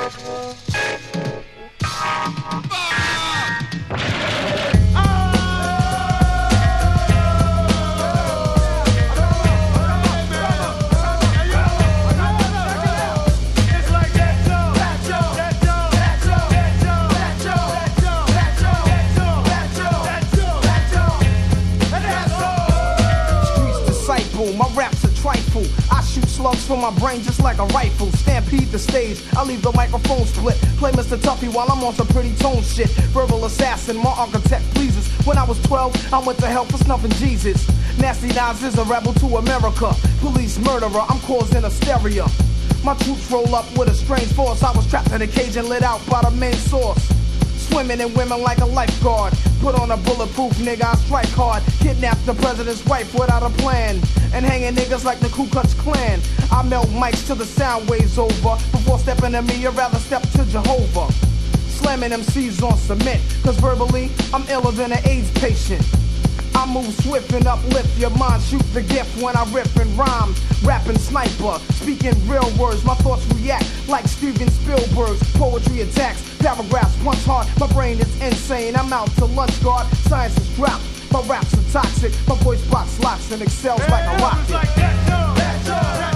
My raps are trifle. I shoot slugs from my brain just like a rifle. Stampede the stage, I leave the microphone split. Play Mr. Tuffy while I'm on some pretty tone shit. Verbal assassin, my architect pleases. When I was 12, I went to hell for snuffing Jesus. Nasty Nas is a rebel to America. Police murderer, I'm causing hysteria. My troops roll up with a strange force. I was trapped in a cage and lit out by the main source. Swimming in women like a lifeguard. Put on a bulletproof nigga, I strike hard. Kidnap the president's wife without a plan. And hanging niggas like the Ku Klux Klan. I melt mics till the sound waves over. Before stepping to me, I'd rather step to Jehovah. Slamming MCs on cement. Cause verbally, I'm iller than an AIDS patient. I move swift and uplift your mind. Shoot the gift when I rip and rhyme. Rapping sniper, speaking real words. My thoughts react like Steven Spielberg's. Poetry attacks, paragraphs punch hard. My brain is insane, I'm out to lunch guard. Science is dropped, my raps are toxic. My voice box locks and excels like a rocket.